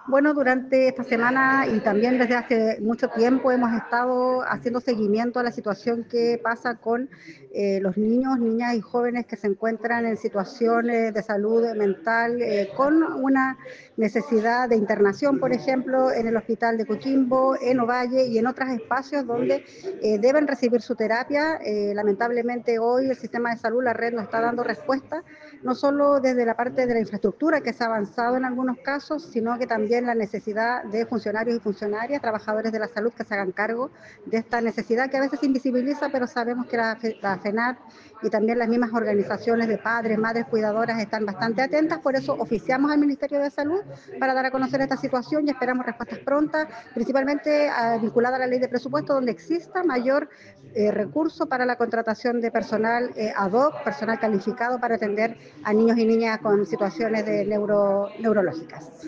Bueno, durante esta semana y también desde hace mucho tiempo hemos estado haciendo seguimiento a la situación que pasa con los niños, niñas y jóvenes que se encuentran en situaciones de salud mental con una necesidad de internación, por ejemplo, en el hospital de Coquimbo, en Ovalle y en otros espacios donde deben recibir su terapia. Lamentablemente hoy el sistema de salud, la red, no está dando respuesta, no solo desde la parte de la infraestructura que se ha avanzado en algunos casos, sino que también la necesidad de funcionarios y funcionarias, trabajadores de la salud que se hagan cargo de esta necesidad que a veces se invisibiliza, pero sabemos que la FENAT y también las mismas organizaciones de padres, madres cuidadoras están bastante atentas, por eso oficiamos al Ministerio de Salud para dar a conocer esta situación y esperamos respuestas prontas, principalmente vinculada a la ley de presupuesto, donde exista mayor recurso para la contratación de personal ad hoc, personal calificado para atender a niños y niñas con situaciones de neurológicas.